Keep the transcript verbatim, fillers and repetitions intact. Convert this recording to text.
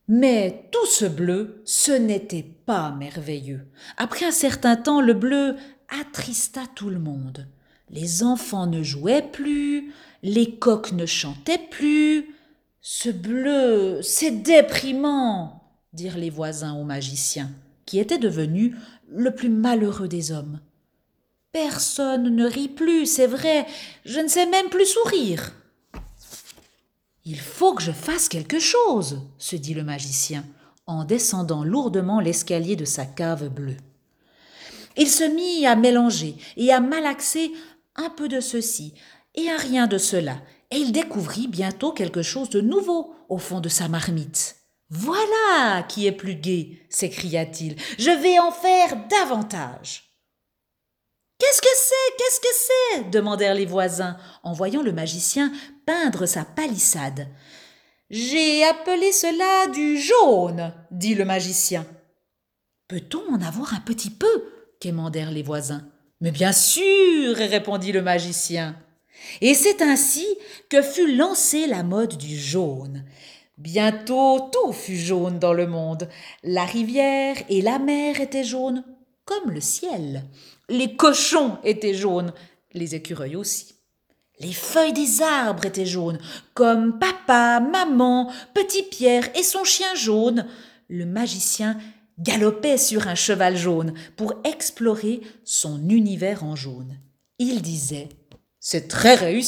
Mais tout ce bleu, ce n'était pas merveilleux. Après un certain temps, le bleu attrista tout le monde. Les enfants ne jouaient plus, les coqs ne chantaient plus. Ce bleu, c'est déprimant, dirent les voisins au magicien, qui était devenu le plus malheureux des hommes. Personne ne rit plus, c'est vrai, je ne sais même plus sourire. Il faut que je fasse quelque chose, se dit le magicien, en descendant lourdement l'escalier de sa cave bleue. Il se mit à mélanger et à malaxer un peu de ceci et un rien de cela, et il découvrit bientôt quelque chose de nouveau au fond de sa marmite. « Voilà qui est plus gai !» s'écria-t-il. « Je vais en faire davantage !» « Qu'est-ce que c'est? Qu'est-ce que c'est ?» demandèrent les voisins, en voyant le magicien peindre sa palissade. « J'ai appelé cela du jaune, » dit le magicien. « Peut-on en avoir un petit peu ?» quémandèrent les voisins. « Mais bien sûr !» répondit le magicien. Et c'est ainsi que fut lancée la mode du jaune. Bientôt tout fut jaune dans le monde. La rivière et la mer étaient jaunes, comme le ciel. Les cochons étaient jaunes, les écureuils aussi. Les feuilles des arbres étaient jaunes, comme papa, maman, petit Pierre et son chien jaune. Le magicien galopait sur un cheval jaune pour explorer son univers en jaune. Il disait « C'est très réussi !»